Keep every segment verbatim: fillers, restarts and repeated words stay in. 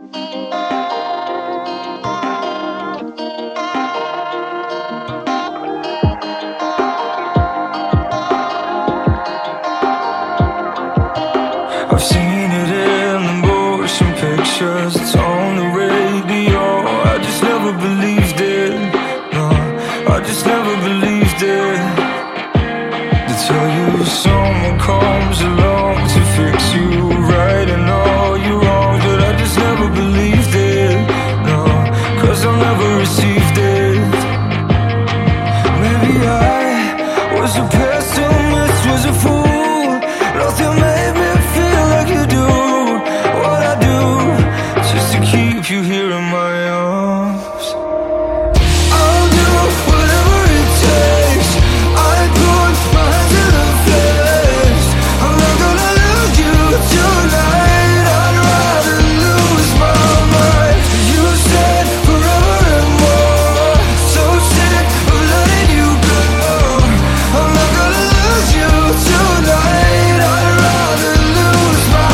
I've seen it in the motion pictures, it's on the radio. I just never believed it, no, I just never believed it. They tell you someone comes along to fix you right and all your wrongs, but I just never believed it, no, cause I've never received it. Maybe I was a pessimist, was a fool, nothing made me feel like you do what I do, just to keep you here in my arms. I'll do whatever it takes, I put my hands in the face. I'm not gonna lose you tonight, I'd rather lose my mind. You said forever and more, so sick of letting you go. I'm not gonna lose you tonight, I'd rather lose my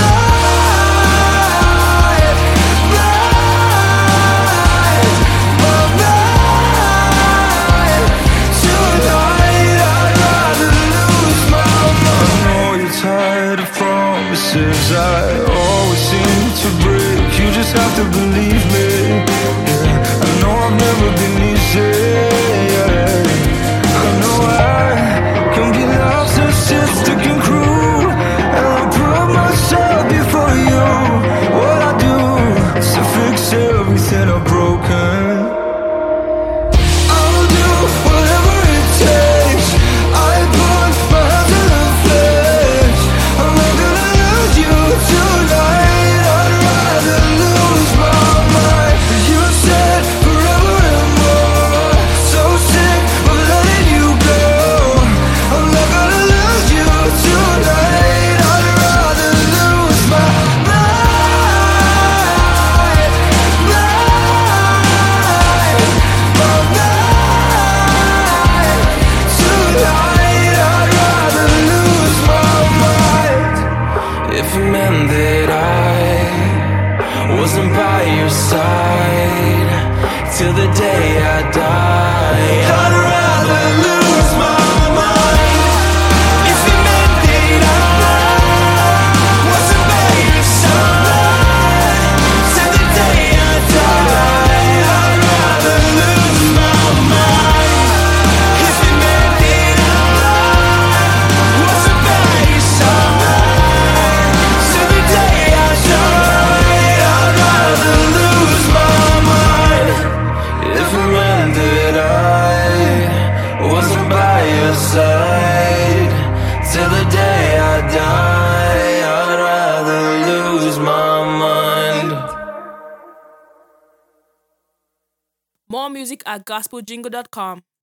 mind, mind, my mind. Tonight I'd rather lose my mind. I know you're tired of promises I always seem to break. You just have to believe me, yeah. I know I've never been easy, yeah. I know I can be narcissistic and cruel, and I put myself before you. What I do is to fix everything I've broken. I'll do whatever it takes, I put my hands in the face. I'm not gonna lose you tonight, I'd rather lose my mind. You said forever and more, so sick of letting you go. I'm not gonna lose you tonight, I'd rather lose my mind, mind, my mind. Tonight I'd rather lose my mind. If it meant that I wasn't by your side till the day I die, I'd rather lose my mind. If it meant that I wasn't by your side till the day I die, I'd rather lose my mind. If it meant that I wasn't by your side till the day I die, I'd rather lose my mind. If it meant that I wasn't by your side till the day I die, I'd rather lose my mind. More music at gospel jingle dot com.